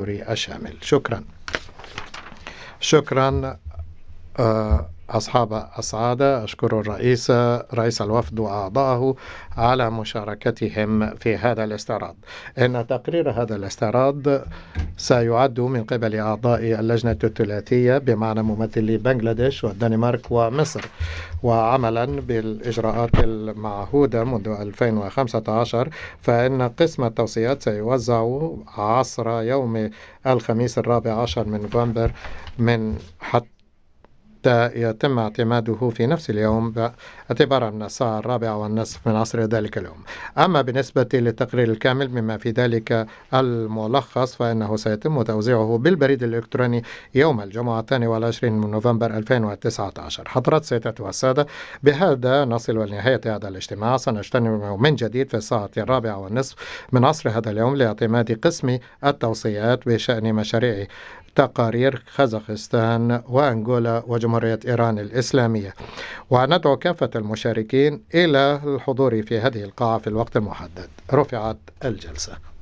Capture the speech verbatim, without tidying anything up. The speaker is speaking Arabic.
الدستوري الشامل. شكرا. شكرا أصحاب السعادة. أشكر الرئيس رئيس الوفد وأعضائه على مشاركتهم في هذا الاستعراض. إن تقرير هذا الاستعراض سيعد من قبل أعضاء اللجنة الثلاثية بمعنى ممثلي بنغلاديش والدنمارك ومصر، وعملا بالإجراءات المعهودة منذ ألفين وخمسة عشر، فإن قسم التوصيات سيوزع عصر يوم الخميس الرابع عشر من نوفمبر من حتى يتم اعتماده في نفس اليوم اعتبارا من الساعة الرابعة والنصف من عصر ذلك اليوم. أما بالنسبة للتقرير الكامل مما في ذلك الملخص فإنه سيتم توزيعه بالبريد الإلكتروني يوم الجمعة الثاني والعشرين من نوفمبر ألفين وتسعة عشر. حضرات سيدات والسادة، بهذا نصل لنهاية هذا الاجتماع. سنجتمع من جديد في الساعة الرابعة والنصف من عصر هذا اليوم لاعتماد قسم التوصيات بشأن مشاريع تقارير خزخستان وأنغولا وجمهورية إيران الإسلامية، وندعو كافة المشاركين إلى الحضور في هذه القاعة في الوقت المحدد. رفعت الجلسة.